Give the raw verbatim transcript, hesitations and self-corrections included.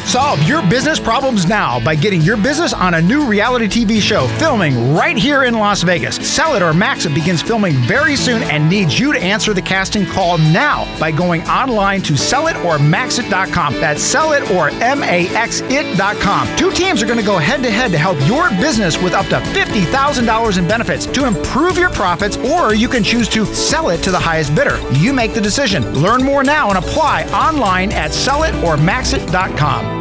Solve your business problems now by getting your business on a new reality T V show filming right here in Las Vegas. Sell It or Max It begins filming very soon and needs you to answer the casting call now by going online to sell it or max it dot com. That's sell it or max it dot com. Two teams are going to go head to head to help your business with up to fifty thousand dollars in benefits to improve your profits, or you can choose to sell it to the highest bidder. You make the decision. Learn more now and apply online at sell it or max it dot com.